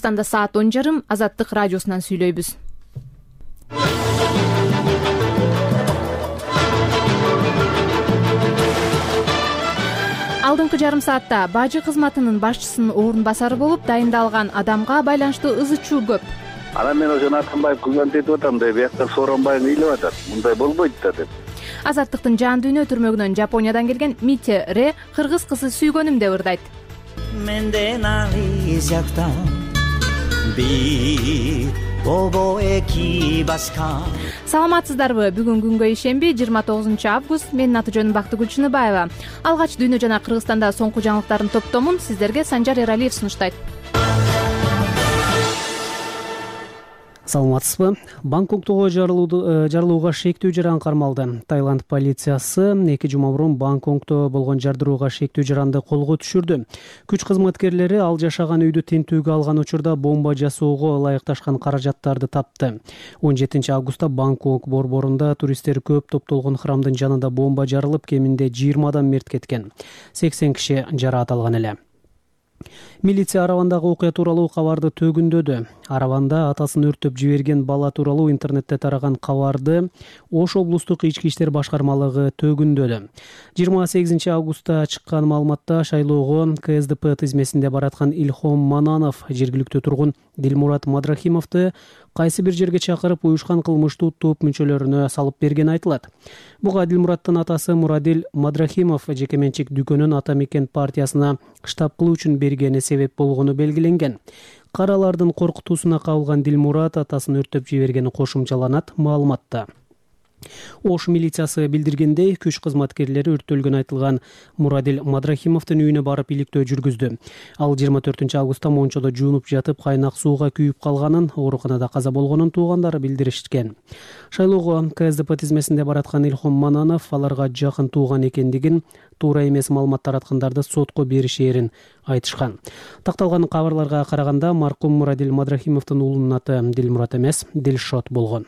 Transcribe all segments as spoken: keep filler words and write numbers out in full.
Кыргызстанда саат он жарым, Азаттык радиосунан сүйлөйбүз. Алдыңкы жарым саатта бажы кызматынын башчысынын орун басары болуп дайындалган адамга байланыштуу ызы-чуу көп. Анан мен ошону Атамбаев кызмат этип атам деп, бияктан Сооронбай ыйлап атат. Мындай болбойт да деп. Азаттыктын жан дүйнө түрмөгүнөн Жапониядан келген Мите Ре кыргыз кызы сүйгөнүм деп ырдайт. Менден алисяктан би бобо эки баскан. Саламатсыздарбы? Бүгүн күнгө ишемби, жыйырма тогузунчу август. Менин аты жөнүм Бактыгүл Чыныбаева. Алгач дүйнө жана Кыргызстанда соңку жаңылыктардын топтомун сиздерге Санжар Эралиев сунуштайт. Саламатсызбы? Бангкоктогу жарылууга шектүү жаран кармалды. Таиланд полициясы эки жума мурун Бангкокто болгон жардырууга шектүү жаранды колго түшүрдү. Күч кызматкерлери ал жашаган үйдү тинтүүгө алган учурда бомба жасоого ылайыкташкан каражаттарды тапты. он жетинчи августта Бангкок борборунда туристтер көп топтолгон храмдын жанында бомба жарылып, кеминде жыйырма адам мерт кеткен. сексен киши жараат алган эле. Милиция Аравандагы окуя тууралуу кабарды төгүндөдү. Араванда атасын өрттөп жиберген бала тууралуу интернетте тараган кабарды Ош облустук ички иштер башкармалыгы төгүндөдү. жыйырма сегизинчи августта чыккан маалыматта шайлоого ка эс дэ пэ тизмесинде бараткан Илхом Мананов жергиликтүү тургун Дилмурат Мадрахимовду кайсы бир жерге чакырып уюшкан кылмыштуу топ мүчөлөрүнө салып бергени айтылат. Буга Дилмураттын атасы Мурадил Мадрахимов жеке менчик дүкөнүн Ата Мекен партиясына штаб кылуу үчүн бергени себеп болгону белгиленген. Каралардын коркутуусуна кабылган Дилмурат атасын өрттөп жибергени кошумчаланат маалыматта. Ош милициясы билдиргендей, күч кызматкерлери өрттөлгөн айтылган Мурадил Мадрахимовдун үйүнө барып иликтөө жүргүздү. Ал жыйырма төртүнчү августта Мончодо жуунуп жатып, кайнак сууга күйүп калганын, ооруканада каза болгонун туугандары билдиришкен. Шайлоого ка эс дэ пэ тизмесинде бараткан Илхом Мананов аларга жакын тууган экендигин, туура эмес маалымат тараткандарды сотко беришээрин айтышкан. Такталган кабарларга караганда, маркум Мурадил Мадрахимовдун уулунун аты Дилмурат эмес, Дилшот болгон.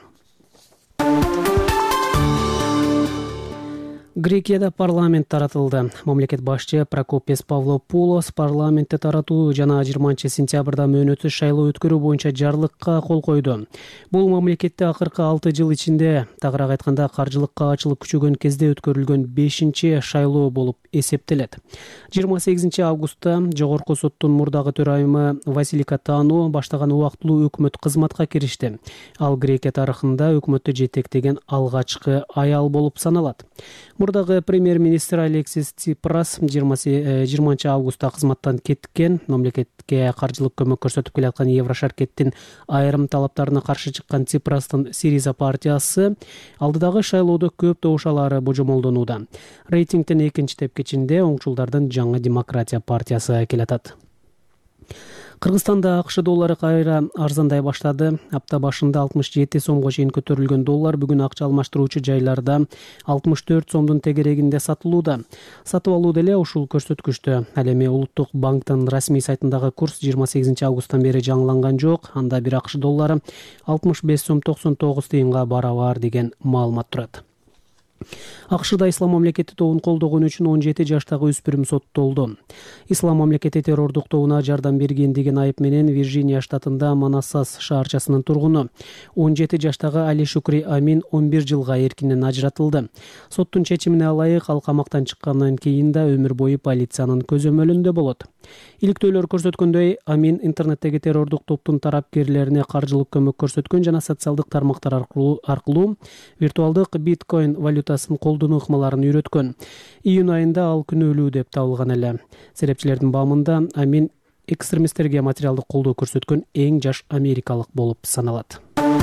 Грекияда парламент таратылды. Мамлекет башчы Прокопис Павлопулос парламентте таратуу жана жыйырманчы сентябрда мөөнөтсүз шайлоо өткөрүү боюнча жарлыкка кол койду. Бул мамлекетте акыркы алты жыл ичинде, тагыраак айтканда каржылык каачылык күчөгөн кезде өткөрүлгөн бешинчи шайлоо болуп эсептелет. жыйырма сегизинчи августта Жогорку соттун мурдагы төрайымы Василий Катану баштаган убактылуу өкмөт кызматка киришти. Ал Грекия тарыхында өкмөттү жетектеген алгачкы аял болуп саналат. Мурдагы премьер-министр Алексис Ципрас жыйырманчы августта кызматтан кеткен. Мамлекетке каржылык көмөк көрсөтүп келаткан Еврошаркеттин айрым талаптарына каршы чыккан Ципрастын Сириза партиясы алдыдагы шайлоодо көп добуш алары божомолдонууда. Рейтингдин экинчи тепкичинде оңчулдардын Жаңы демократия партиясы келатат. Кыргызстанда АКШ доллары кайра арзандай баштады. Апта башында алтымыш жети сомго чейин көтөрүлгөн доллар бүгүн акча алмаштыруучу жайларда алтымыш төрт сомдун тегерегинде сатылууда. Сатып алуу деле ушул көрсөткүчтө. Ал эми Улуттук банктын расмий сайтындагы курс жыйырма сегизинчи августтан бери жаңыланган жок. Анда бир АКШ доллары алтымыш беш сом токсон тогуз тыйынга барабар деген маалымат турат. АКШда ислам мамлекети тобун колдогон үчүн он жети жаштагы өспүрүм соттолду. Ислам мамлекети террордуктоуна жардам берген деген айып менен Вирджиния штатында Манассас шаарчасынын тургуну он жети жаштагы Али Шукри Амин он бир жылга эркинен ажыратылды. Соттун чечимине ылайык ал камактан чыккандан кийин да өмүр бою полициянын көзөмөлүндө болот. Иликтөөлөр көрсөткөндөй, Амин интернеттеги террордук топтун тарапкерлерине каржылык көмөк көрсөткөн жана социалдык тармактар аркылуу аркылуу виртуалдык биткоин валютасын колдонуу ыкмаларын үйрөткөн. Июнь айында ал күнөөлүү деп табылган эле. Серепчилердин баамында Амин экстремисттерге материалдык колдоо көрсөткөн эң жаш америкалык болуп саналат.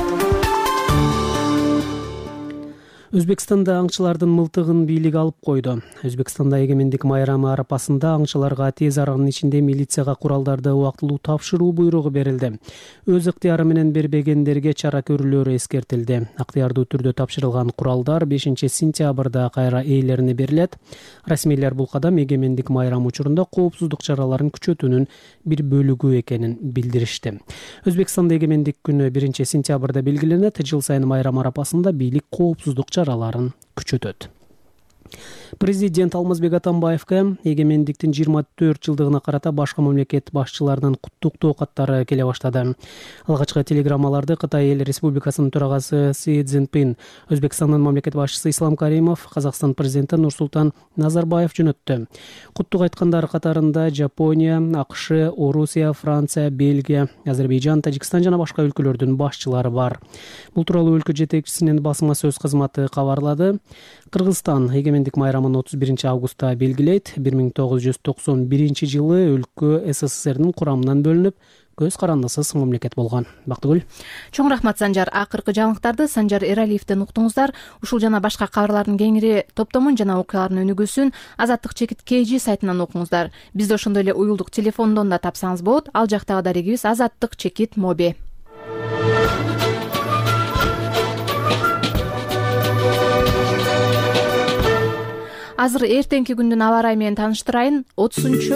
Өзбекстанда аңчылардын мылтыгын бийлик алып койду. Өзбекстанда эгемендик майрамы арапасында аңчыларга тез аранын ичинде милицияга куралдарды убактылуу тапшыруу буйругу берилди. Өз ыктыяры менен бербегендерге чара көрүүлөрү эскертилди. Ыктыярдуу түрдө тапшырылган куралдар бешинчи сентябрда кайра ээлерине берилет. Расмийлер бул кадам эгемендик майрам учурунда коопсуздук чараларын күчөтүүнүн бир бөлүгү экенин билдиришти. Өзбекстанда эгемендик күнү биринчи сентябрда белгиленет. Жыл сайын майрам арапасында бийлик коопсуздук чараларын күчөтөт. Президент Алмазбек Атамбаевка эгемендиктин жыйырма төрт жылдыгына карата башка мамлекет башчыларынын куттуктоо каттары келе баштады. Алгачкы телеграммаларды Кытай эл республикасынын төрагасы Си Цзиньпин, Өзбекстандын мамлекет башчысы Ислам Каримов, Казакстан президенти Нурсултан Назарбаев жөнөттү. Куттук айткандар катарында Жапония, АКШ, Орусия, Франция, Бельгия, Азербайжан, Тажикстан жана башка өлкөлөрдүн башчылары бар. Бул тууралуу өлкө жетекчисинин басма сөз кызматы кабарлады. Кыргызстан эгемендик майрамын отуз биринчи августта белгилейт. бир миң тогуз жүз токсон биринчи жылы өлкө СССРдин курамынан бөлүнүп, көз карандысыз мамлекет болгон. Бактыгүл. Чоң рахмат Санжар. Акыркы жаңылыктарды Санжар Эралиевден уктуңуздар. Ушул жана башка кабарлардын кеңири топтомун жана окуялардын өнүгүүсүн Азаттык чекит кж сайтынан окуңуздар. Бизди ошондой эле уюлдук телефондон да тапсаңыз болот. Ал жактагы дарегибиз Азаттык чекит моби. Азыр эртеңки күндүн аба ырайы менен тааныштырайын. отузунчу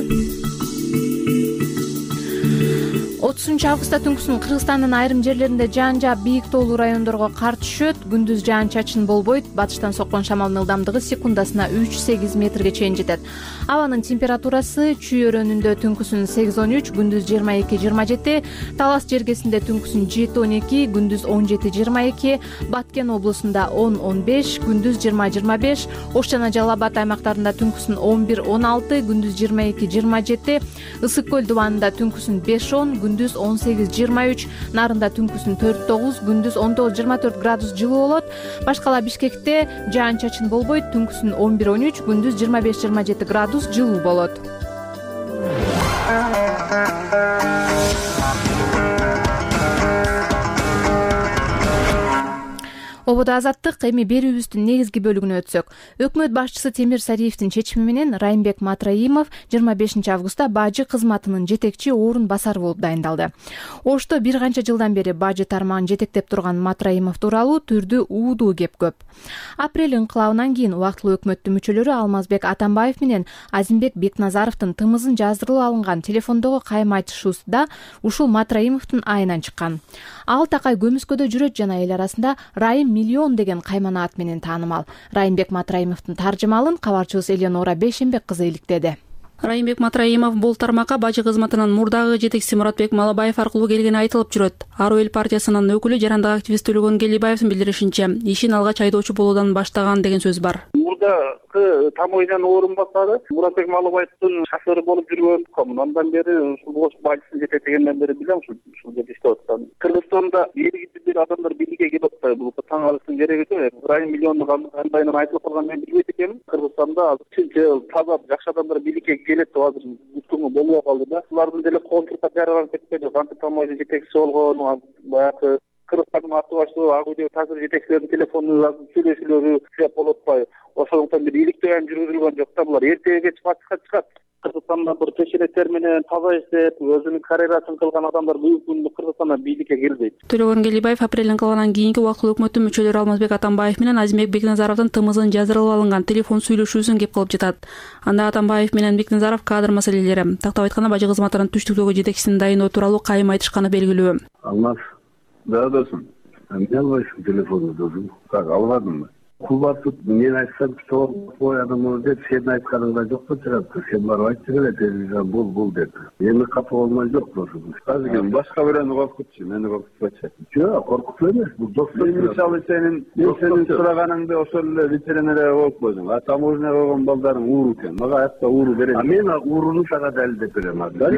отузунчу августта түнкүсүн Кыргызстандын айрым жерлеринде жаан жаап, бийик тоолуу райондорго кар түшөт. Күндүз жаан-чачын болбойт. Батыштан соккон шамалдын ылдамдыгы секундасына үч сегиз метрге чейин жетет. Абанын температурасы Чүй өрөөнүндө түнкүсүн сегиз он үч, күндүз жыйырма эки жыйырма жети, Талас жергесинде түнкүсүн жети он эки, күндүз он жети жыйырма эки, Баткен облусунда он он беш, күндүз жыйырма жыйырма беш, Ош жана Жалал Абад аймактарында түнкүсүн он бир он алты, күндүз жыйырма эки жыйырма жети, Ысык көл дубанында түнкүсүн беш он, күндүз он сегиз жыйырма үч, Нарында түнкүсүн төрт тогуз, күндүз он тогуз жыйырма төрт градус жылуу болот. Башкала Бишкекте жаан-чачын болбойт. Түнкүсүн он бир он үч, күндүз жыйырма беш жыйырма жети градус жылуу болот. Ободо Азаттык. Эми берүүбүздүн негизги бөлүгүнө өтсөк. Өкмөт башчысы Темир Сариевдин чечими менен Райымбек Матраимов жыйырма бешинчи августта бажы кызматынын жетекчи орун басары болуп дайындалды. Ошто бир канча жылдан бери бажы тармагын жетектеп турган Матраимов тууралуу түрдүү уудуу кеп көп. Апрель ыңкылабынан кийин убактылуу өкмөттүн мүчөлөрү Алмазбек Атамбаев менен Азимбек Бекназаровдун тымызын жаздырылып алынган телефондогу кайым айтышуусунда ушул Матраимовдун айынан чыккан. Ал такай көмүскөдө жүрөт жана эл арасында Райым миллион деген кайманаат менен таанымал. Райымбек Матраимовдун таржымалын кабарчыбыз Элеонора Бейшенбек кызы иликтеди. Райымбек Матраимов бул тармакка бажы кызматынын мурдагы жетекчиси Муратбек Малабаев аркылуу келгени айтылып жүрөт. Ару эл партиясынын өкүлү жарандык активист Төлөгөн Келибаевдин билдиришинче, ишин алгач айдоочу болуудан баштаган деген сөз бар. Мурдагы тамойнан орун басары Муратбек Малабаевдин шофёру болуп жүргөн. Андан бери ушул бажысын жетектегенден бери билем ушул жерде иштеп аткан. Кыргызстанда белгисиз бир адамдар бийликке келип атпайбы? Бул таң алыштын кереги жок. Райым миллиондук кандайынан айтылып калган мен билбейт экенмин. Кыргызстанда чынчыл, таза, жакшы адамдар бийликке келет деп азыр үстүңү болуп калды да. Булардын деле конкурска жараланып кетпеди. Канча тамойдун жетекчиси болгон, баягы Кыргызстандын аты баштуу ак үйдөгү тазыр жетекчилердин телефонун сүйлөшүүлөрү чыгып болуп атпайбы? Ошондуктан бир иликтөө ан жүргүзүлгөн жок да. Булар эртеге чыкат чыкат. Кыргызстанда бир чечилектер менен таза иштеп, өзүнүн карьерасын кылган адамдар бүгүнкү күндө Кыргызстандан бийликке келбейт. Төлөгөн Келибаев апрель ыңкылабынан кийинки убактылуу өкмөттүн мүчөлөрү Алмазбек Атамбаев менен Азимбек Бекназаровдун тымызын жаздырылып алынган телефон сүйлөшүүсүн кеп кылып жатат. Анда Атамбаев менен Бекназаров кадр маселелери, тактап айтканда бажы кызматынын түштүктөгү жетекчисин дайындоо тууралуу кайым айтышканы белгилүү. Алмаз, да досум. Эмне албайсың телефонду досум? Как албадыңбы? Кулбатып мен айтсам что коядым деп сен айтканыңда жок да чыгат. Сен барып айтчы эле телевизион бул бул деп. Эми капа болмой жок досум. Азыр башка бирөөнү коркутчу, мени коркутпачы. Жок, коркутпу эмес. Бул достук. Мисалы сенин сенин сураганыңды ошол эле ветеринария болуп койдуң. А таможня койгон балдарың ууру экен. Мага аякта ууру берет. А мен ууруну сага далилдеп берем.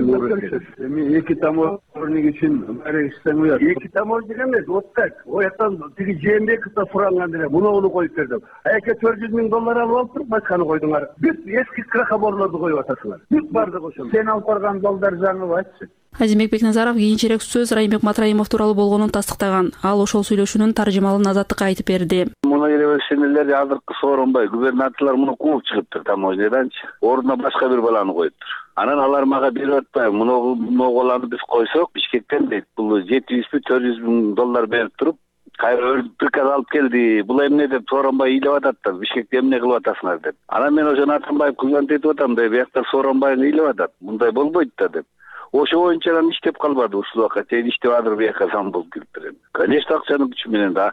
Эми эки таможник үчүн беришсең уят. Эки таможник эмес, вот так. Ояктан тиги Жээнбековдо суранган деле муну коюп бердим. Эки төрт жүз миң доллар алып алып туруп башканы койдуңар. Бүт эски крахоборлорду коюп атасыңар. Бүт бардыгы ошол. Сен алып барган балдар жаңы айтчы. Азимбек Бекназаров кийинчерээк сөз Райымбек Матраимов тууралуу болгонун тастыктаган. Ал ошол сүйлөшүүнүн таржымалын Азаттыкка айтып берди. Муну элебешенелер азыркы Сооронбай губернаторлор муну кууп чыгыптыр таможняданчы. Ордуна башка бир баланы коюптур. Анан алар мага берип атпайбы. Муну моголаны биз койсок, Бишкектен дейт. Бул жети жүз төрт жүз миң доллар берип туруп кайра приказ алып келди. Бул эмне деп Сооронбай ыйлап атат да, Бишкекте эмне кылып атасыңар деп. Анан мен ошону Атамбаев кызмат этип атам деп, биякта Сооронбай ыйлап атат. Мындай болбойт да деп. Ошо боюнча анан иштеп калбады ушул убакка. Сен иштеп азыр биякка зам болуп келиптир. Конечно, акчаны күчү менен да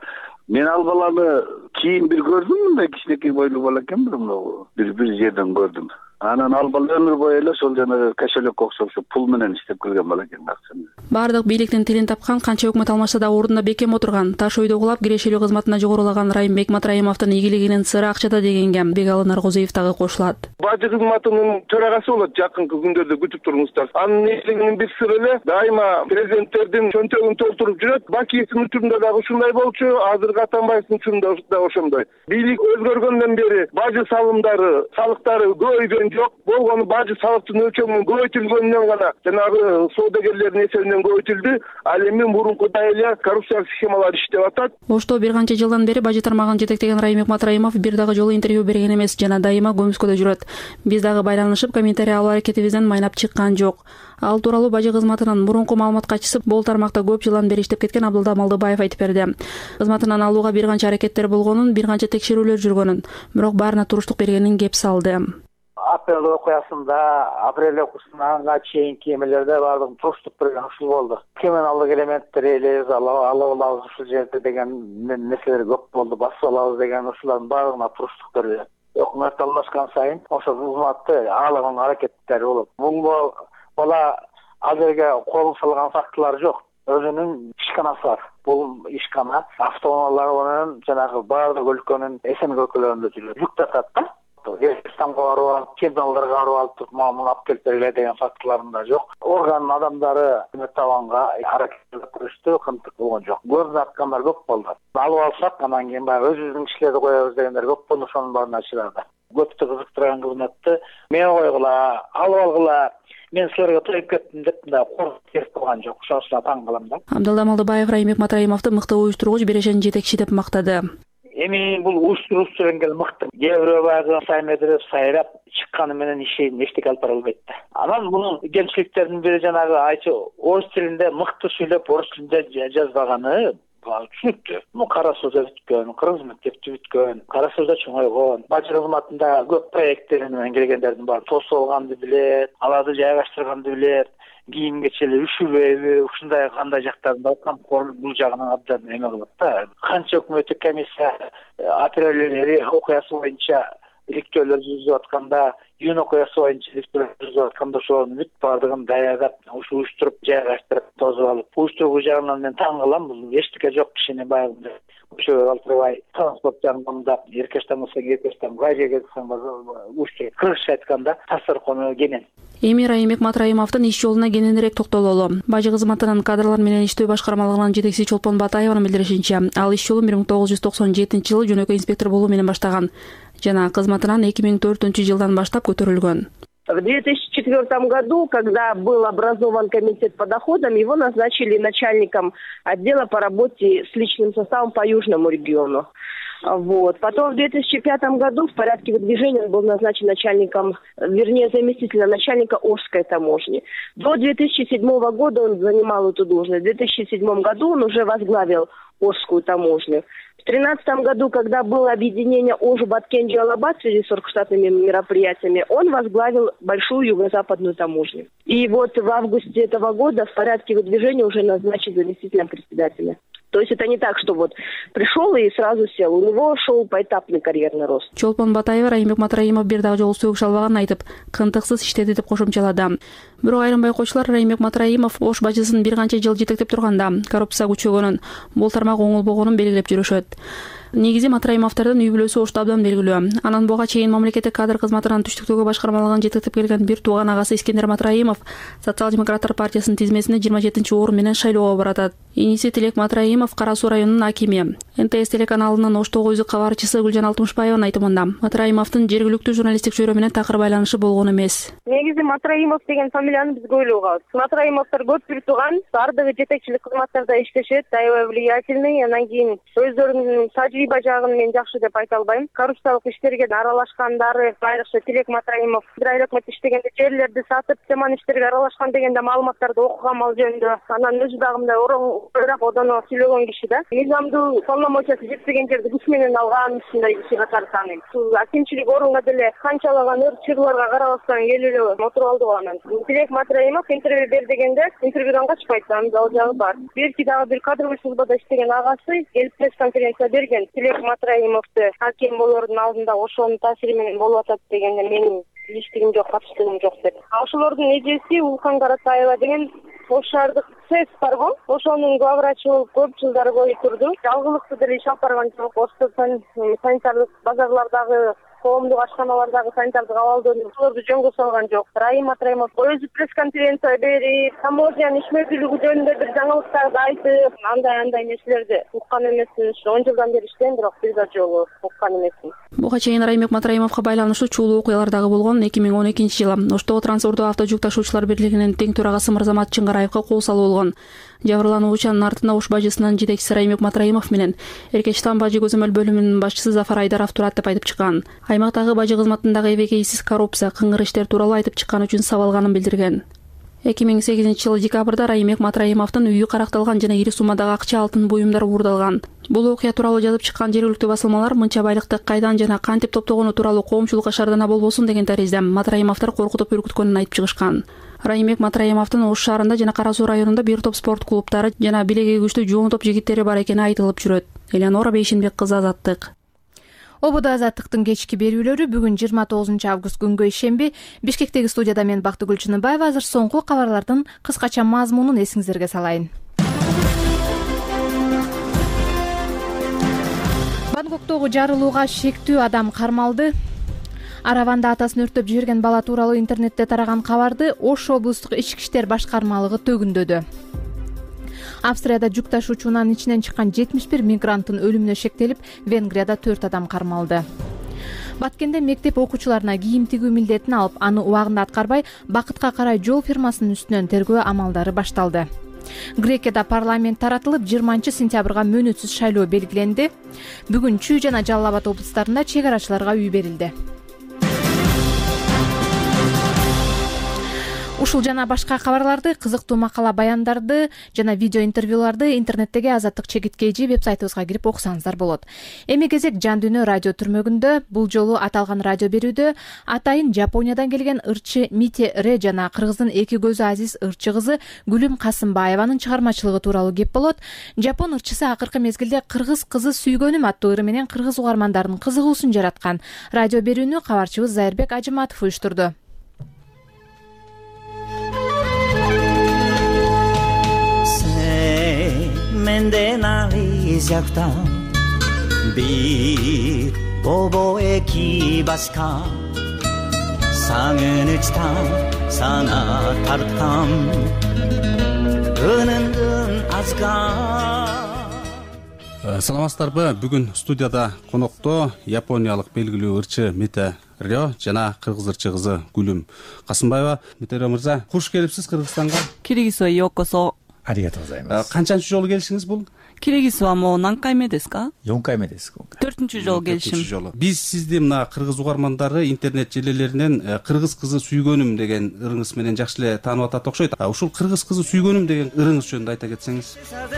Мен ал баланы кийин бир көрдүм, мындай кичинекей бойлуу бала экен, бир мына бир бир жерден көрдүм. Анан ал бала өмүр бою эле ошол жанагы кошелек окшоп пул менен иштеп келген бала экен. Бардык бийликтин тилин тапкан, канча өкмөт алмашса да ордунда бекем отурган, таш өйдө кулап кирешелүү кызматына жогорулаган Райымбек Матраимовдун игилигинин сыры акчада дегенге Бегалый Наргозиев дагы кошулат. Бажы кызматынын төрагасы болот жакынкы күндөрдө, күтүп туруңуздар. Анын игилигинин бир сыры эле дайыма президенттердин чөнтөгүн толтуруп жүрөт. Бакиевдин учурунда дагы ушундай болчу, азыркы Атамбаевдин учурунда да ошондой. Бийлик өзгөргөндөн бери бажы салымдары, салыктары көбөйгөн жок. Болгону бажы салыктын өлчөмүнүн көбөйтүлгөнүнөн гана жанагы соодагерлердин эсебинен көбөйтүлдү. Ал эми мурункудай эле коррупциялык схемалар иштеп атат. Ошто бир канча жылдан бери бажы тармагын жетектеген Райымбек Матраимов бир дагы жолу интервью берген эмес жана дайыма көмүскөдө жүрөт. Биз дагы байланышып, комментарий алуу аракетибизден майнап чыккан жок. Ал тууралуу бажы кызматынын мурунку маалымат катчысы, бул тармакта көп жылдан бери иштеп кеткен Абдылда Малдыбаев айтып берди. Кызматынан алууга бир канча аракеттер болгонун, бир канча текшерүүлөр жүргөнүн, бирок баарына туруштук бергенин кеп салды. Апрель окуясында, апрель окуусунга чейинки эмелерде баардыгын туруштук берген ушул болду. Криминалдык элементтер элебиз, алып алабыз ушул жерде деген нерселер көп болду. Басып алабыз деген ушулардын баардыгына туруштук берди. Өкмөт алмашкан сайын ошол кызматты аалаган аракеттер болуп, бул бала ал жерге кол салган фактылар жок. Өзүнүн ишканасы бар. Бул ишкана автоунаалар менен жанагы баардык өлкөнүн эсен өлкөлөрүндө жүрөт. Жүк тартат да. Астамга барып алып, кемдалдарга барып алып туруп мамун алып келип бергиле деген фактыларында жок. Орган адамдары табанга аракет кылышты, кантык болгон жок. Көрүнүп аткандар көп болду. Алып алсак, анан кийин баягы өзүбүздүн кишилерди коебуз дегендер көп болду, ошонун баарына чыгарды. Көптү кызыктырган кызматты мен койгула, алып алгыла, мен силерге тоюп кеттим деп да коркуп кетип калган жок. Ошосуна таң калам да. Абдылда Малдыбаев Райымбек Матраимовду мыкты уюштургуч, берешенин жетекчи деп мактады. Эми бул уюштуруучу деген мыкты. Кээ бирөө баягы сайметип, сайрап чыкканы менен ишин эчтеке алып бара албайт да. Анан мунун кемчиликтеринин бири жанагы айчы орус тилинде мыкты сүйлөп, орус тилинде жазбаганы түшүнүктүү. Бул кара сууда бүткөн, кыргыз мектепти бүткөн, кара сууда чоңойгон, бажы кызматында көп проекттер менен келгендердин баары тосолганды билет, аларды жайгаштырганды билет. Кийим кечели үшүбөйбү, ушундай кандай жактарында камкор бул жагынан абдан эме кылат да. Канча өкмөттүк комиссия апрель окуясы боюнча иликтөөлөр жүргүзүп атканда, июнь окуясы боюнча иликтөөлөр жүргүзүп атканда ошонун бүт баардыгын даярдап, уюштуруп, жайгаштырып, тосуп алып, уюштуруу жагынан мен таң калам. Бул эчтеке жок кишини баягы көчөгө калтырбай, транспорт жагында эркеш тамаса эркеш там, кай жерге кетсең уюштуруп, кыргызча айтканда тасыркону кенен. Эми Райымбек Матраимовдун иш жолуна кененирээк токтололу. Бажы кызматынын кадрлар менен иштөө башкармалыгынын жетекчиси Чолпон Батаеванын билдиришинче, ал иш жолун бир миң тогуз жүз токсон жетинчи жылы жөнөкөй инспектор болуу менен баштаган жана кызматынан эки миң төртүнчү жылдан баштап көтөрүлгөн. В две тысячи четвёртом году, когда был образован комитет по доходам, его назначили начальником отдела по работе с личным составом по Южному региону. Вот. Потом в две тысячи пятом году в порядке выдвижения он был назначен начальником, вернее, заместителем начальника Ожской таможни. До две тысячи седьмого года он занимал эту должность. В две тысячи седьмом году он уже возглавил Ожскую таможню. В две тысячи тринадцатом году, когда было объединение Ожу, Баткенджи и Алабат в связи с сорокштатными мероприятиями, он возглавил Большую Юго-Западную таможню. И вот в августе этого года в порядке выдвижения уже назначен заместителем председателя. То есть это не так, что вот пришел и сразу сел. У него шел поэтапный карьерный рост. Чолпон Батаева Райымбек Матраимов бир дагы жолу сөгүш албаганын айтып, кынтыксыз иштеди деп кошумчалады. Бирок айрым байкоочулар Райымбек Матраимов Ош бажысын бир канча жыл жетектеп турганда коррупция күчөгөнүн, бул тармак оңолбогонун белгилеп жүрүшөт. Негизи Матраимовдордун үй бүлөсү Ошто абдан белгилүү. Анан буга чейин мамлекеттик кадр кызматынын түштүктөгү башкармалыгын жетектеп келген бир тууган агасы Искендер Матраимов Социал-демократтар партиясынын тизмесине жыйырма жетинчи орун менен шайлоого баратат. Иниси Тилек Матраимов Кара Суу районунун акими. эн тэ эс телеканалынын Оштогу үзүк кабарчысы Гүлжан Алтымышбаеванын айтымында Матраимовдун жергиликтүү журналисттик чөйрө менен такыр байланышы болгон эмес. Негизи Матраимов деген фамилияны биз ойлоп калдык. Матраимовдор көп бир тууган, бардыгы жетекчилик кызматтарда иштешет, аябай влиятельный, анан кийин өздөрүнүн тажрыйбасы ИБА жагын мен жакшы деп айта албайм. Коррупциялык иштерге аралашкандары айрыкча Тилек Матраимов федералдык өкмөт иштегенде жерлерди сатып, жаман иштерге аралашкан дегенде маалыматтарды окугам ал жөнүндө. Анан өзү дагы мындай орон одоно сүйлөгөн киши да. Мыйзамдуу полномочиясы жетпеген жерди күч менен алган ушундай киши катары тааныйм. Акимчилик орунга деле канчалаган өрт чыгууларга карабастан келип эле отуруп алды го анан. Тилек Матраимов интервью бер дегенде интервьюдан качпайт, анын ал жагы бар. Берки дагы бир кадровый службада иштеген агасы келип пресс-конференция берген. Тилек Матраимовду аким болоордун алдында ошонун таасири менен болуп атат дегенде менин билиштигим жок, катыштыгым жок деп. Ошолордун эжеси Улкан Каратаева деген Ош шаардык СЭС бар го. Ошонун главврачы болуп көп жылдар бою турду. Жалгылыктуу деле иш алып барган жок. Ошто санитардык базарлардагы, коомдук ашканалардагы санитардык абалдарды ошолорду жөнгө салган жок. Раим Матраимов өзү пресс-конференция берип, таможняның ишмердүүлүгү жөнүндө бир жаңылыктарды айтып, андай андай нерселерди уккан эмесмин. он жылдан бери иштейм, бирок бир да жолу уккан эмесмин. Буга чейин Раймек Матраимовго байланыштуу чуулуу окуялар дагы болгон. эки миң он экинчи жылы Оштогу Трансордо авто жүк ташуучулар бирлигинин тең төрагасы Мырзамат Чыңгараевга кол салуу болгон. Жабырлануучунун артында Ош бажысынын жетекчиси Раймек Матраимов менен Эркечтан бажы көзөмөл бөлүмүнүн башчысы Зафар Айдаров турат деп айтып чыккан. Аймактагы бажы кызматындагы эбегейсиз коррупция, кыңгыр иштер тууралуу айтып чыккан үчүн сабалганын билдирген. эки миң сегизинчи жылы декабрда Раймек Матраимовдун үйү каракталган жана ири суммадагы акча, алтын буюмдар уурдалган. Бул окуя тууралуу жазып чыккан жергиликтүү басылмалар мынча байлыкты кайдан жана кантип топтогону тууралуу коомчулукка шаардана болбосун деген таризде Матраимовдор коркутуп үркүткөнүн айтып чыгышкан. Раймек Матраимовдун Ош шаарында жана Кара Суу районунда бир топ спорт клубтары жана билеги күчтүү жуун топ жигиттери бар экени айтылып жүрөт. Элеонора Бейшенбек кызы, Азаттык. Ободо Азаттыктын кечки берүүлөрү бүгүн жыйырма тогузунчу август күнгө ишемби Бишкектеги студияда мен Бактыгүл Чыныбаева. Азыр соңку кабарлардын кыскача мазмунун эсиңиздерге салайын. Бангкоктогу жарылууга шектүү адам кармалды. Араванда атасын өрттөп жиберген бала тууралуу интернетте тараган кабарды Ош облустук ички иштер башкармалыгы төгүндөдү. Австрияда жүк ташуучунун ичинен чыккан жетимиш бир мигранттын өлүмүнө шектелип, Венгрияда төрт адам кармалды. Баткенде мектеп окуучуларына кийим тигүү милдетин алып, аны убагында аткарбай, Бакытка карай жол фирмасынын үстүнөн тергөө амалдары башталды. Грекияда парламент таратылып, жыйырманчы сентябрга мөөнөтсүз шайлоо белгиленди. Бүгүн Чүй жана Жалал Абад облустарында чек арачыларга үй берилди. Ушул жана башка кабарларды, кызыктуу макала баяндарды жана видео интервьюларды интернеттеги Азаттык чекит кей жи вебсайтыбызга кирип окусаңыздар болот. Эми кезек Жан Дүйнө радио түрмөгүндө. Бул жолу аталган радио берүүдө атайын Жапониядан келген ырчы Мите Ре жана кыргыздын эки көзү азиз ырчы кызы Гүлүм Касымбаеванын чыгармачылыгы тууралуу кеп болот. Жапон ырчысы акыркы мезгилде Кыргыз кызы сүйгөнүм аттуу ыры менен кыргыз угармандардын кызыгуусун жараткан. Радио берүүнү кабарчыбыз Зайырбек Ажыматов уюштурду. Menden alacaktım bir boboeki başka Sağınıçtan sana tarttam Önündün azga. Саламатсыздарбы? Бүгүн студияда конокто япониялык белгилүү ырчы Мите Ре жана кыргыз ырчы кызы Гүлүм Касымбаева. Мите Ре мырза, куш келипсиз Кыргызстанга? Киргизо йокосо. ありがとうございます。 Канчанчы жолу келишиңиз бул? キリギスはもう何回目ですか？ よんかいめです。 төртүнчү жолу келишим. Биз сизди мына кыргыз угармандары интернет желелеринен кыргыз кызы сүйгөнүм деген ырыңыз менен жакшы эле таанып атат окшойт. Ушул кыргыз кызы сүйгөнүм деген ырыңыз жөнүндө айта кетсеңиз.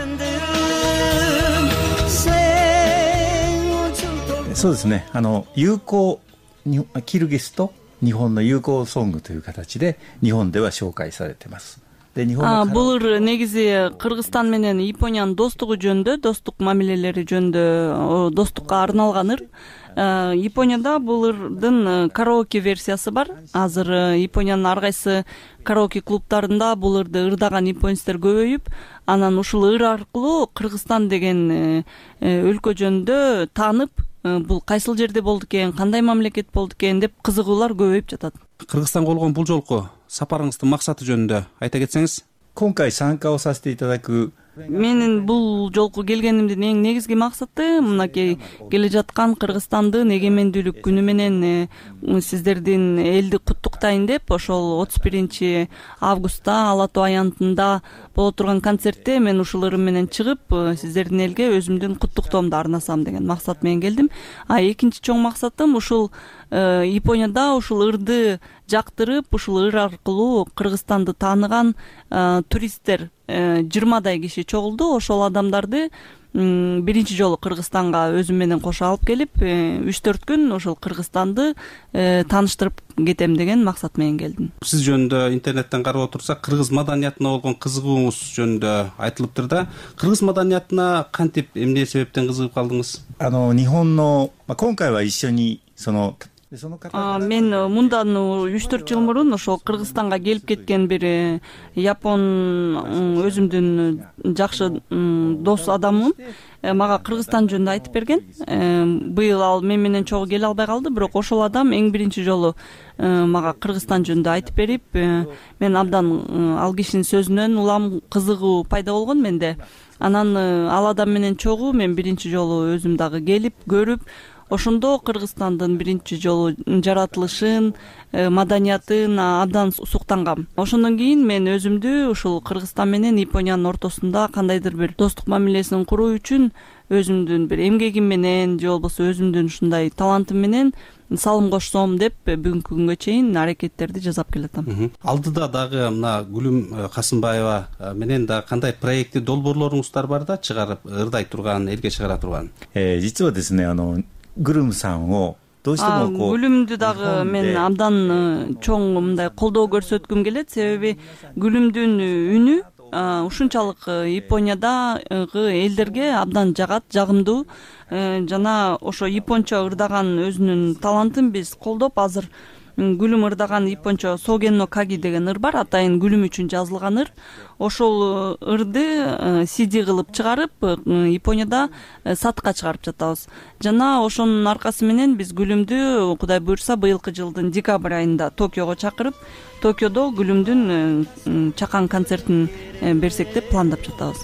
そうですね。あの友好キルギスと日本の友好ソングという形で日本では紹介されてます。 Бул ыр негизи Кыргызстан менен Япониянын достугу жөнүндө, достук мамилелери жөнүндө, достукка арналган ыр. Японияда бул ырдын караоке версиясы бар. Азыр Япониянын ар кайсы караоке клубтарында бул ырды ырдаган японецтер көбөйүп, анан ушул ыр аркылуу Кыргызстан деген өлкө жөнүндө таанып, бул кайсыл жерде болду экен, кандай мамлекет болду экен деп кызыгуулар көбөйүп жатат. Кыргызстанга болгон бул жолку сапарыңыздын максаты жөнүндө айта кетсеңиз. 今回参加をさせていただく Менин бул жолку келгенимдин эң негизги максаты мынакей келе жаткан Кыргызстандын эгемендүүлүк күнү менен сиздердин элди куттуктайын деп ошол отуз биринчи августта Ала Тоо аянтында боло турган концертте мен ушул ырым менен чыгып сиздердин элге өзүмдүн куттуктоомду арнасам деген максат менен келдим. А экинчи чоң максатым ушул Японияда ушул ырды жактырып, ушул ыр аркылуу Кыргызстанды тааныган туристтер жыйырмадай киши чогулду. Ошол адамдарды биринчи жолу Кыргызстанга өзүм менен кошо алып келип, үч төрт күн ошол Кыргызстанды тааныштырып кетем деген максат менен келдим. Сиз жөнүндө интернеттен карап отурсак, кыргыз маданиятына болгон кызыгууңуз жөнүндө айтылыптыр да. Кыргыз маданиятына кантип, эмне себептен кызыгып калдыңыз? あの日本の、まあ、今回は一緒にその мен мындан үч төрт жыл мурун ошол Кыргызстанга келип кеткен бир япон өзүмдүн жакшы дос адамым мага Кыргызстан жөнүндө айтып берген. Быйыл ал мен менен чогуу келе албай калды, бирок ошол адам эң биринчи жолу мага Кыргызстан жөнүндө айтып берип, мен абдан ал кишинин сөзүнөн улам кызыгуу пайда болгон менде. Анан ал адам менен чогуу мен биринчи жолу өзүм дагы келип көрүп, ошондо Кыргызстандын биринчи жолу жаратылышын, маданиятын абдан суктангам. Ошондон кийин мен өзүмдү ушул Кыргызстан менен Япониянын ортосунда кандайдыр бир достук мамилесин куруу үчүн өзүмдүн бир эмгегим менен же болбосо өзүмдүн ушундай талантым менен салым кошсом деп бүгүнкү күнгө чейин аракеттерди жасап келатам. Алдыда дагы мына Гүлүм Касымбаева менен да кандай проекти долбоорлоруңуздар бар да, чыгарып ырдай турган, элге чыгара турган? Э, 実はですね、あの Гүлүм санを Гүлүмдү дагы мен абдан чоң мындай колдоо көрсөткүм келет, себеби Гүлүмдүн үнү ушунчалык Япониядагы элдерге абдан жагат, жагымдуу. Жана ошо япончо ырдаган өзүнүн талантын биз колдоп, азыр Гүлүм ырдаган япончо Согенно Каги деген ыр бар, атайын Гүлүм үчүн жазылган ыр. Ошол ырды сиди кылып чыгарып, Японияда сатка чыгарып жатабыз. Жана ошонун аркасы менен биз Гүлүмдү Кудай буйрса быйылкы жылдын декабрь айында Токиого чакырып, Токиодо Гүлүмдүн чакан концертин берсек деп пландап жатабыз.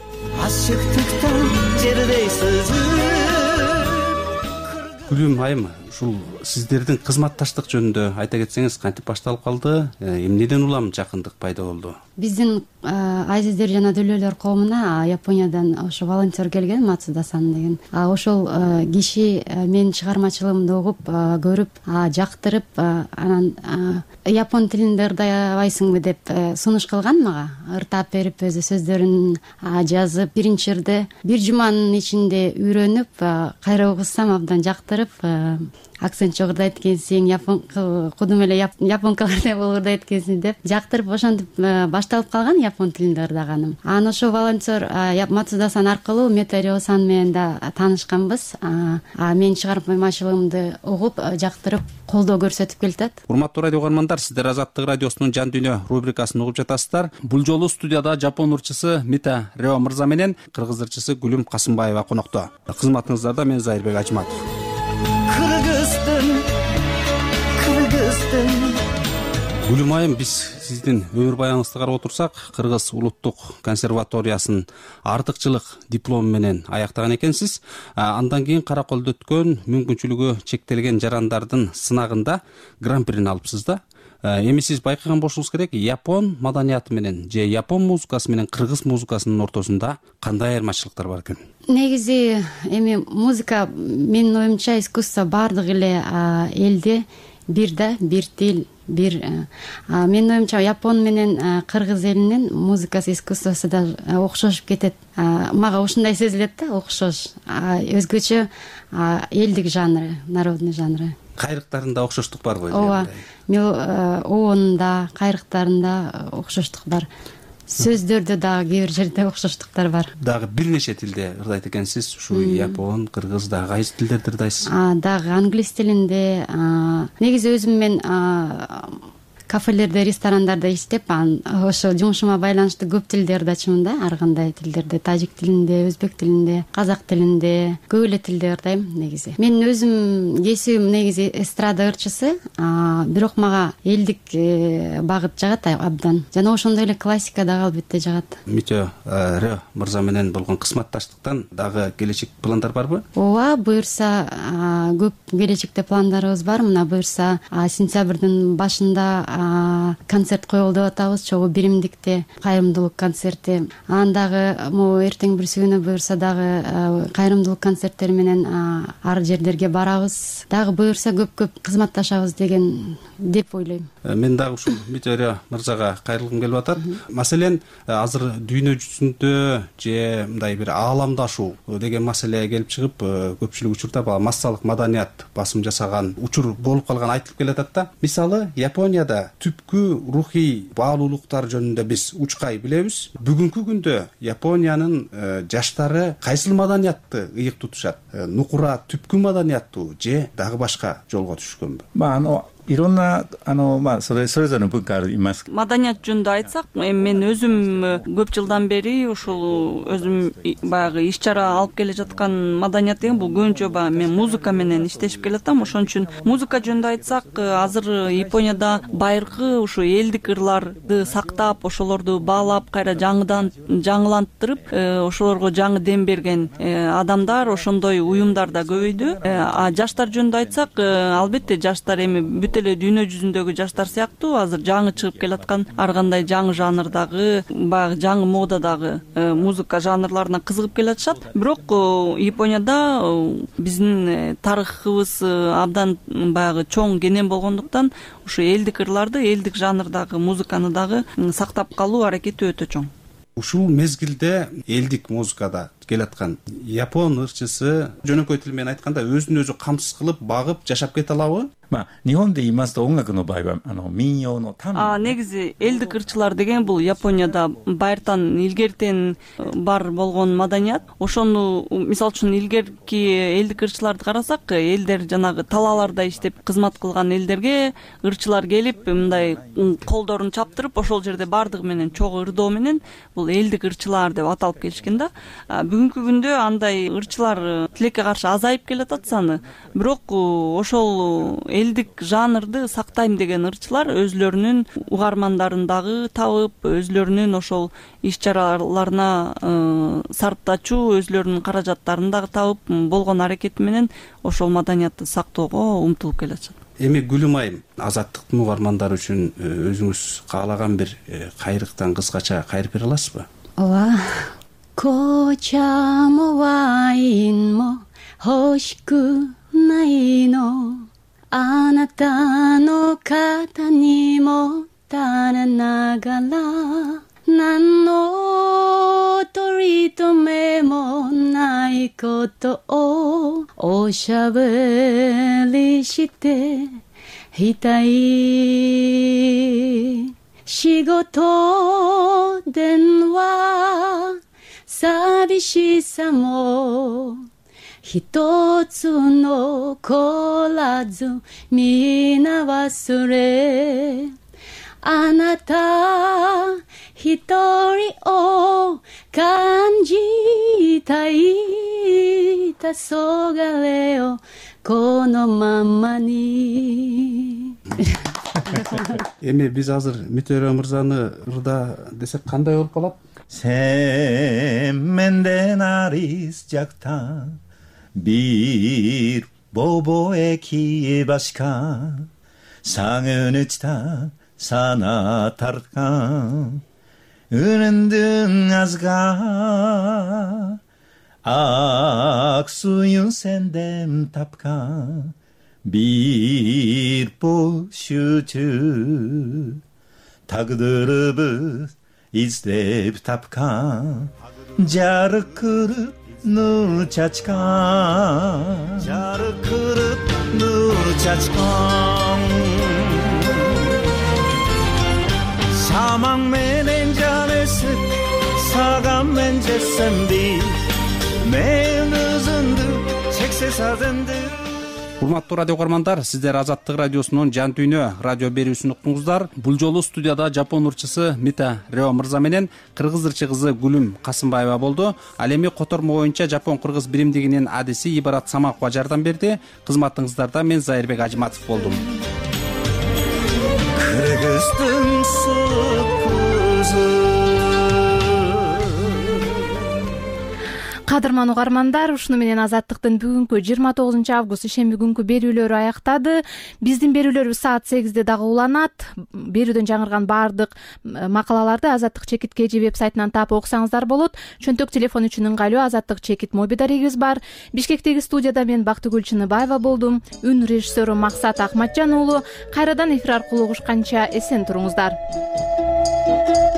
Гүлүм айым, ушул сиздердин кызматташтык жөнүндө айта кетсеңиз, кантип башталып калды, эмнеден улам жакындык пайда болду? Биздин азиздер жана дүлөлөр коомуна Япониядан ошо волонтер келген, Мацуда-сан деген. Ошол киши менин чыгармачылыгымды угуп, көрүп, жактырып, анан япон тилинде ырдабайсыңбы деп сунуш кылган мага. Ыртап берип, өзү сөздөрүн жазып, биринчи ырды бир жуманын ичинде үйрөнүп, кайра угуссам абдан жактырып, акцент ырдайт экенсиң, япон кудум эле японкалардай болуп ырдайт экенсиң деп жактырып, ошентип башталып калган япон тилинде ырдаганым. Анан ошо волонтер Мацуда-сан аркылуу Метерио-сан менен да таанышканбыз. Менин чыгармачылыгымды угуп, жактырып, колдоо көрсөтүп келатат. Урматтуу радио угармандар, сиздер Азаттык радиосунун Жан дүйнө рубрикасын угуп жатасыздар. Бул жолу студияда жапон ырчысы Метерио мырза менен кыргыз ырчысы Гүлүм Касымбаева конокто. Кызматыңыздарда мен Зайырбек Ажматов. Гүлүм айым, биз сиздин өмүр баяңыңызды карап отурсак, Кыргыз улуттук консерваториясын артыкчылык диплому менен аяктаган экенсиз. Андан кийин кара колдо өткөн мүмкүнчүлүгү чектелген жарандардын сынагында гран-прини алыпсыз да. Эми сиз байкаган болушуңуз керек, япон маданияты менен же япон музыкасы менен кыргыз музыкасынын ортосунда кандай айырмачылыктар бар экен? Негизи эми музыка, менин оюмча, искусство баардык эле элде бир да, бир тил, бир. Менин оюмча, япон менен кыргыз элинин музыкасы, искусствосу да окшошуп кетет. Мага ушундай сезилет да, окшош. Өзгөчө элдик жанры, народный жанры. Кайрыктарында окшоштук барбы? Ооба, оонунда, кайрыктарында окшоштук бар. Сөздөрдө дагы кээ бир жерде окшоштуктар бар. Дагы бир нече тилде ырдайт экенсиз, ушу япон, кыргыз, дагы кайсы тилдерде ырдайсыз? Дагы англис тилинде. Негизи өзүм мен кафелерде, ресторандарда иштеп, анан ошо жумушума байланыштуу көп тилдерди ачымын да, ар кандай тилдерди, тажик тилинде, өзбек тилинде, казак тилинде, көп эле тилди ырдайм негизи. Менин өзүм кесибим негизи эстрада ырчысы, бирок мага элдик багыт жагат абдан. Жана ошондой эле классика дагы албетте жагат. Митө Рө мырза менен болгон кызматташтыктан дагы келечек пландар барбы? Ооба, буюрса көп келечекте пландарыбыз бар. Мына буюрса сентябрдын башында концерт коелу деп атабыз, чогуу биримдикте кайрымдуулук концерти. Анан дагы могу эртең бүрсү күнү буюрса дагы кайрымдуулук концерттери менен ар жерлерге барабыз. Дагы буюрса көп-көп кызматташабыз деген деп ойлойм. Мен дагы ушул Митө Рө мырзага кайрылгым келип атат. Маселен, азыр дүйнө жүзүндө же мындай бир ааламдашуу деген маселе келип чыгып, көпчүлүк учурда бала массалык маданият басым жасаган учур болуп калган айтылып келатат да. Мисалы, Японияда түпкү рухий баалуулуктар жөнүндө биз учкай билебиз. Бүгүнкү күндө Япониянын жаштары кайсыл маданиятты ыйык тутушат? Нукура түпкү маданияттуу же дагы башка жолго түшкөнбү? まああのいろんなあのまあそれそれぞれの文化あります。 Маданият жөнүндө айтсак, мен өзүм көп жылдан бери ушул өзүм баягы иш чара алып келе жаткан маданият деген бул көбүнчө баягы мен музыка менен иштешип келатам. Ошон үчүн музыка жөнүндө айтсак, азыр Японияда байыркы ушу элдик ырларды сактап, ошолорду баалап, кайра жаңыдан жаңылантырып, ошолорго жаңы дем берген адамдар, ошондой уюмдар да көбөйдү. А жаштар жөнүндө айтсак, албетте жаштар эми эле дүйнө жүзүндөгү жаштар сыяктуу азыр жаңы чыгып келаткан ар кандай жаңы жанрдагы, баягы жаңы модадагы музыка жанрларына кызыгып келатышат. Бирок Японияда биздин тарыхыбыз абдан баягы чоң кенен болгондуктан ушу элдик ырларды, элдик жанрдагы музыканы дагы сактап калуу аракети өтө чоң. Ушул мезгилде элдик музыкада келаткан япон ырчысы жөнөкөй тил менен айтканда өзүн өзү камсыз кылып, багып жашап кете алабы? まあ日本で言いますと音楽の場合はあの民謡の民。 А негизи элдик ырчылар деген бул Японияда байыртан илгертен бар болгон маданият. Ошону мисалы үчүн илгерки элдик ырчыларды карасак, элдер жанагы талааларда иштеп кызмат кылган элдерге ырчылар келип, мындай колдорун чаптырып, ошол жерде бардыгы менен чогуу ырдоо менен бул элдик ырчылар деп аталып келишкен да. Бүгүнкү күндө андай ырчылар тилекке каршы азайып келатат саны. Бирок ошол элдик жанрды сактайм деген ырчылар өзлөрүнүн угармандарын дагы табып, өзлөрүнүн ошол иш чараларына сарптачуу, өзлөрүнүн каражаттарын дагы табып болгон аракети менен ошол маданиятты сактоого умтулуп келатышат. Эми Гүлүм айым, Азаттыктын угармандары үчүн өзүңүз каалаган бир кайрыктан кыскача кайрып бере аласызбы? Ооба. Коча мо вайн мо хошикуないのあなたの肩にもたらながら何の取り留めもないことをおしゃべりしていたい仕事電話寂しさも一つ残らず皆忘れあなた一人を感じたい黄昏をこのままに Эми биз азыр Митө Рө мырзаны ырда десек кандай болуп калат? Sen menden ayrılacaktan bir boboeki başka Sağın uçta sana tartkan Önündün azga Aksuyun senden tapkan Bir boşucu Takdırımız izlep tapkan Jarık kırıp nur çaçkan Jarık kırıp nur çaçkan Saman menen canesi Sağam mence sen bir Men özündü çekse sazındı урматтуу радио угармандар, сиздер Азаттык радиосунун Жан дүйнө радио берүүсүн уктуңуздар. Бул жолу студияда жапон ырчысы Мита Рео мырза менен кыргыз ырчы кызы Гүлүм Касымбаева болду. Ал эми котормо боюнча жапон-кыргыз биримдигинин адиси Ибарат Самакова жардам берди. Кызматыңыздарда мен Зайырбек Ажыматов болдум. Кыргыздын кызы. Кадырман угармандар, ушуну менен Азаттыктын бүгүнкү жыйырма тогузунчу август ишемби күнкү берүүлөрү аяктады. Биздин берүүлөрүбүз саат сегизде дагы уланат. Берүүдөн жаңырган баардык макалаларды Азаттык чекит кж веб-сайтынан таап окусаңыздар болот. Чөнтөк телефон үчүн ыңгайлуу Азаттык чекит моби дарегибиз бар. Бишкектеги студияда мен Бактыгүл Чыныбаева болдум. Үн режиссеру Максат Акматжан уулу. Кайрадан эфир аркылуу угушканча эсен туруңуздар.